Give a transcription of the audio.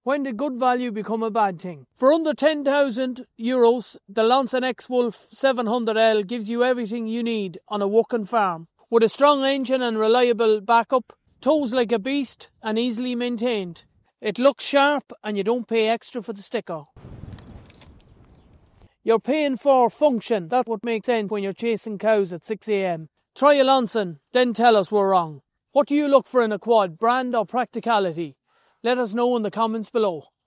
When did good value become a bad thing? For under €10,000, the Lonson X-Wolf 700L gives you everything you need on a working farm. With a strong engine and reliable backup, tows like a beast and easily maintained. It looks sharp and you don't pay extra for the sticker. You're paying for function. That's what makes sense when you're chasing cows at 6 a.m. Try a Lonson, then tell us we're wrong. What do you look for in a quad, brand or practicality? Let us know in the comments below.